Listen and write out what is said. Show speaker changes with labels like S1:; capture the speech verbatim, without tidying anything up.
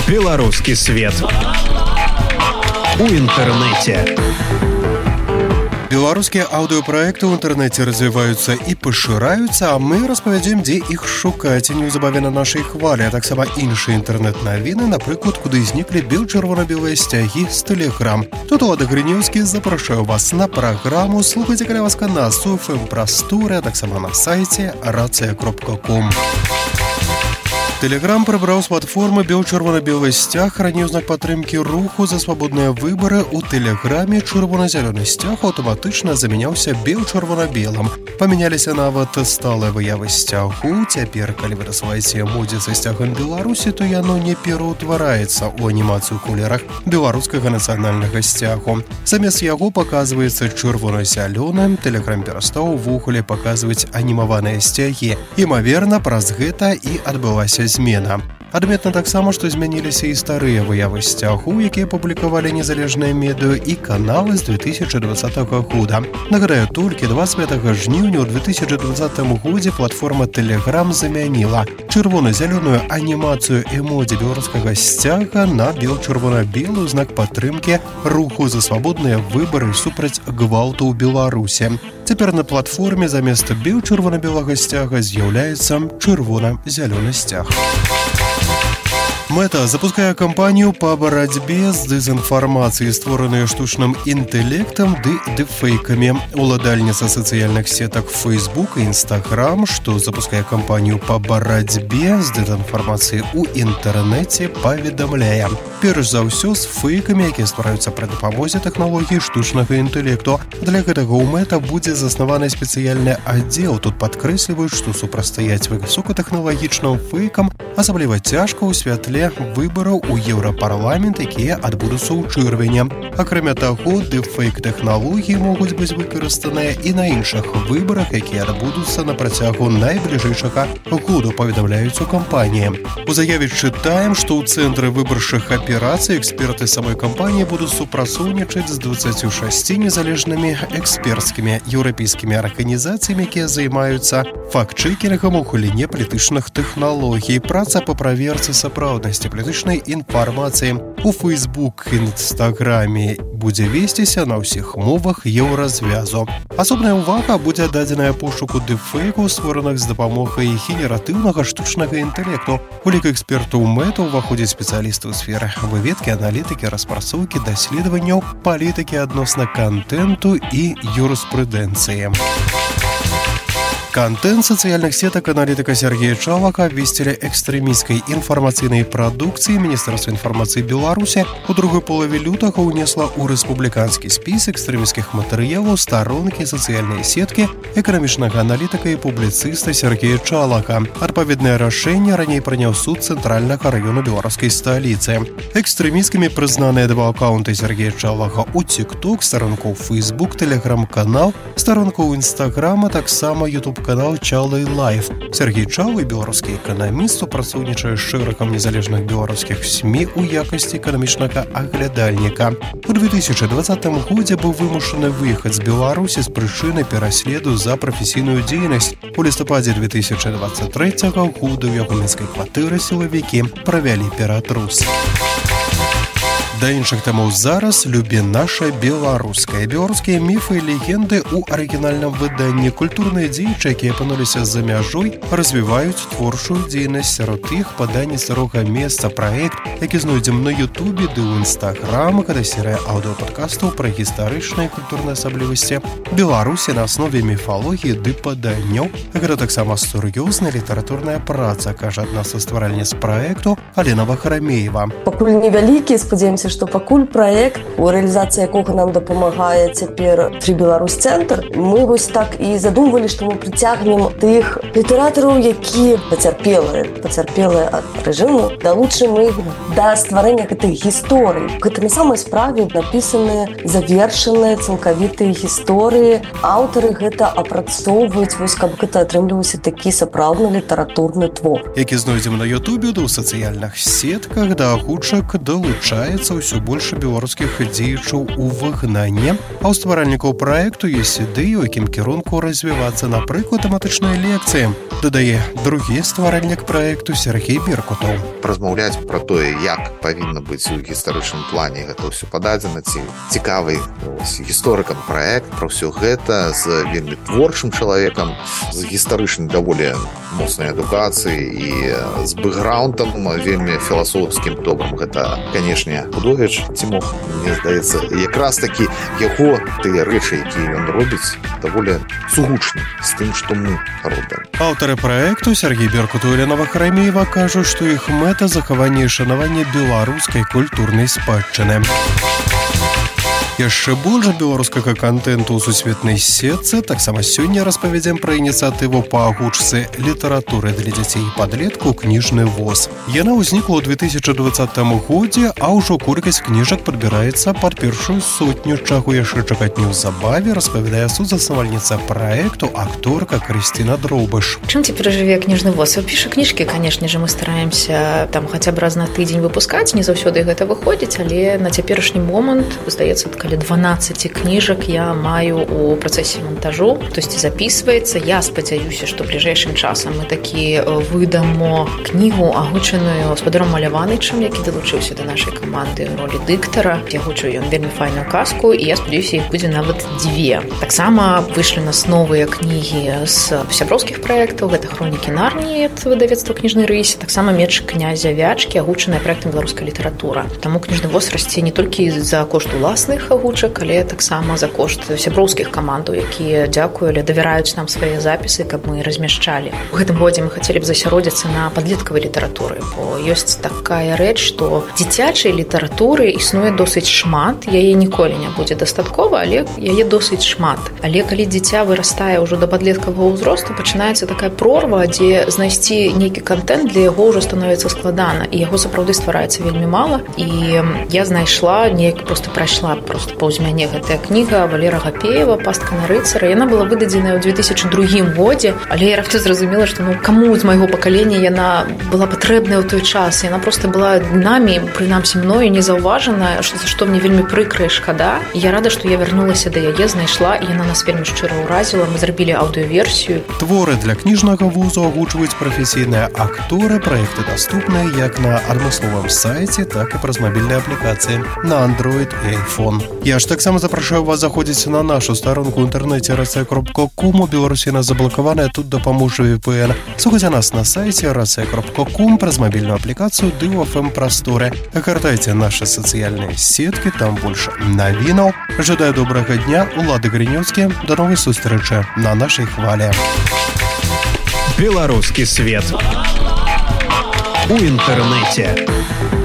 S1: Белорусский свет у интернете.
S2: Беларускія аўдыёпраекты ў інтэрнэце развіваюцца і пашыраюцца, а мы распавядзем, дзе іх шукаць неўзабаве на нашай хвалі, а таксама іншыя інтэрнэт-навіны, напрыклад, куды зніклі бел-чырвона-белыя сцягі з Тэлеграм. Тут Олег Гринёўскі запрашаю вас на праграму. Слухайце, каля ласка, нас у эф эм-прасторы, а таксама на сайце рацыя кропка ком. Тэлеграм прыбраў з платформы бел-чырвона-белы сцяг, раней у знак падтрымкі руху за свабодныя выбары. У Тэлеграме чырвона-зялёны сцяг аўтаматычна замяняўся бел-чырвона-белым. Памяняліся нават сталыя выявы сцягу. Цяпер, калі вы дасылаеце эмодзі са сцягам Беларусі, то яно не пераўтвараецца ў анімацыю ў колерах беларускага нацыянальнага сцягу. Замест яго паказваецца чырвона-зялёным. Тэлеграм перастаў увогуле паказваць анімаваныя сцягі. Імаверна, праз гэта і адбылася змена. Адметна таксама, што змяніліся і старыя выявы сцягу, якія публікавалі незалежныя медыа і каналы з две тысячи двадцатого года. Нагадаю, толькі двадцать пятого жніўня ў две тысячи двадцатым годзе платформа Telegram замяніла чырвона-зялёную анімацыю эмодзі беларускага сцяга на бел-чырвона-белую знак падтрымкі руху за свабодныя выбары супраць гвалту ў Беларусі. Цяпер на платформе замест бел-чырвона-белага сцяга з'яўляецца чырвона-зялёны сцяг. Мэта запускае кампанію па барацьбе з дэзінфармацыяй, створаную штучным інтэлектам ды дэпфейкамі. Уладальніца сацыяльных сетак Facebook і Instagram, што запускае кампанію па барацьбе з дэзінфармацыяй у інтэрнэце, паведамляе. Перш за ўсё з фейкамі, якія ствараюцца пры дапамозе тэхналогіі штучнага інтэлекту. Для гэтага ў Мэта будзе заснаваны спецыяльны аддзел. Тут падкрэсліваюць, што супрацьстаяць высокатэхналагічным фейкам асабліва цяжка ў святле выбараў у Еўрапарламент, якія адбудуцца ў чэрвені. Акрамя таго, дэпфейк-тэхналогіі могуць быць выкарыстаныя і на іншых выбарах, якія адбудуцца на працягу найбліжэйшага году, паведамляюць у кампаніі. У заяве чытаем, што ў цэнтры выбарчых аперацый эксперты самой кампаніі будуць супрацоўнічаць з дваццаццю шасцю незалежнымі эксперцкімі еўрапейскімі арганізацыямі, якія займаюцца факт-чэкінгам у галіне палітычных тэхналогій. Праца па праверцы сапраўднасці палітычнай інфармацыі у Facebook і Instagrаме будзе весціся на ўсіх мовах еўразвязу. Асобная ўвага будзе дадзеная пошуку дэпфейкаў, створаных з дапамогай генератыўнага штучнага інтэлекту. У лік экспертаў Мэта ўваходзяць спецыялісты ў сферы выведкі, аналітыкі, распрацоўкі, даследаванняў, палітыкі адносна кантэнту і юрыспрудэнцыі. Контент сацыяльных сетак аналітыка Сергея Чалака абвесцілі экстрэмісцкай інфармацыйнай прадукцыі. Міністэрства інфармацыі Беларусі у другой палове лютага ўнесла ў рэспубліканскі спіс экстрэмісцкіх матэрыялаў старонкі сацыяльнай сеткі эканамічнага аналітыка і публіцыста Сергея Чалака. Адпаведнае рашэнне раней прыняў суд цэнтральнага раёна беларускай сталіцы. Экстрэмісцкімі прызнаныя два акаунты Сергея Чалака ў TikTok, старонку ў Facebook, Telegram-канал, старонку ў Instagram, а таксама YouTube канал Чалай Лайф. Сергей Чалай, беларускі эканаміст, супрацоўнічае з шэрагам незалежных беларускіх СМІ ў якасці эканамічнага аглядальніка. У две тысячи двадцатым годзе быў вымушаны выехаць з Беларусі з прычыны пераследу за прафесійную дзейнасць. У лістападзе две тысячи двадцать третьего года ў яго мінскай кватэры сілавікі правялі ператрус. Да іншых тэмаў зараз любі наша беларуская. Беларускія міфы і легенды ў арыгінальным выданні. Культурныя дзеячы, якія апынуліся за мяжой, развіваюць творчую дзейнасць. Сярод іх паданне старога месца, праект, які знойдзем на Ютубе ды ў Інстаграм, гэта серыя аўдыёпадкастаў пра гістарычныя і культурныя асаблівасці Беларусі на аснове міфалогіі ды паданняў. Гэта таксама сур'ёзная літаратурная праца, кажа адна са стваральніц праекту Алена Вахрамеева.
S3: Пакуль невялікі, спадзяемся, што пакуль праект, у рэалізацыі якога нам дапамагае цяпер Free Беларусь цэнтр, мы вось так і задумвалі, што мы прыцягнем тых літаратараў, якія пацярпелыя, пацярпелыя ад рэжыму, далучым іх да стварэння гэтых гісторый. Гэта на самай справе напісаныя, завершаныя, цалкавітыя гісторыі. Аўтары гэта апрацоўваюць, вось каб гэта атрымліваўся такі сапраўдны літаратурны твор.
S2: Які знойдзем на Ютубе, да ў сацыяльных сетках, да агучак далучаецца ўсё больш беларускіх дзеячаў у выгнанні, а ў стваральнікаў праекту ёсць ідэі, у якім кірунку развівацца, напрыклад, тэматычныя лекцыі, дадае другі стваральнік праекту Сергей Беркутаў.
S4: Размаўляць пра тое, як павінна быць у гістарычным плане гэта ўсё пададзена, ці цікавы гісторыкам праект, пра ўсё гэта з вельмі творчым чалавекам, з гістарычнай даволі моцнай адукацыяй і з бэкграўндам вельмі філасофскім добрым. Гэта, канешне, Худовіч Цімох, мне здаецца, якраз такі яго тыя рэчы, якія ён робіць, даволі сугучны з тым, што мы робім.
S2: Аўтары праекту Сергей Беркутаў і Елена Вахрамеева кажуць, што іх мэта захаванне і шанаванне беларускай культурнай спадчыны. Яшчэ больш беларускага кантэнту ў сусветнай сетцы. Таксама сёння распавядзем пра ініцыятыву па агучцы літаратуры для дзяцей і падлеткаў «Кніжны воз». Яна ўзнікла ў две тысячы двадцатым годзе, а ўжо колькасць кніжак падбіраецца пад першую сотню, чаго яшчэ чакаць неўзабаве, распавядае сузаснавальніца праекту, акторка Крысціна Дроўбыш.
S5: Чым цяпер жыве «Кніжны воз»? Піша кніжкі, канешне же, мы стараемся там хаця б раз на тыдзень выпускаць, не заўсёды гэта выходзіць, але на цяперашні момант, здаецца, дванаццаць кніжак я маю у працэсе монтажу, то есть записывается. Я спадзяюся, што бліжэйшым часам мы такі выдамо кнігу, агучаную гаспадаром Маляванычам, які далучыўся да нашай каманды ў ролі дыктара. Я гучу ён вельмі файную казку, і я спадзяюся, іх будзе нават дзве. Таксама выйшлі у нас новыя кнігі з сяброўскіх праектаў. Гэта хронікі Нарніі ад выдавецтва «Кніжны рысь», таксама меч князя Вячкі, агучаная праектам беларуская літаратура. Таму «Кніжны воз» расце не толькі за кошт уласных агучак, але таксама за кошт сяброўскіх камандаў, якія, дзякую, але давяраюць нам свае запісы, каб мы размяшчалі. У гэтым годзе мы хацелі б засяродзіцца на падлеткавай літаратуры, бо ёсць такая рэч, што дзіцячай літаратуры існуе досыць шмат, яе ніколі не будзе дастаткова, але яе досыць шмат. Але калі дзіця вырастае ўжо да падлеткавага ўзросту, пачынаецца такая прорва, дзе знайсці нейкі кантэнт для яго ўжо становіцца складана, і яго сапраўды ствараецца вельмі мала. І я знайшла, неяк проста прайшла просто паўз мяне гэтая кніга Валера Гапеева «Пастка на рыцара». Яна была выдадзеная ў две тысячы другім годзе, але я раптам зразумела, што ну каму з майго пакалення яна была патрэбная ў той час. Яна проста была намі, прынамсі мною, не заўважана, за што мне вельмі прыкра і шкада. І я рада, што я вярнулася да яе, знайшла, і яна нас вельмі шчыра ўразіла. Мы зрабілі аўдыёверсію.
S2: Творы для кніжнага вузу агучваюць прафесійныя акторы. Праекты даступныя як на адмысловым сайце, так і праз мабільныя аплікацыі на Android і iPhone. Я ж таксама запрашаю вас заходзіць на нашу старонку ў інтэрнэце рацыя кропка ком. У Беларусі нас заблакаваная, тут дапаможа ви пи эн. Слухайце нас на сайце рацыя кропка ком праз мабільную аплікацыю ды ў эф эм прасторы. Гартайце нашы сацыяльныя сеткі, там больш навінаў. Жадаю добрага дня, Улады Гринёўскі. До новай сустрэчы на нашай хвале.
S1: Беларускі свет у інтэрнэце.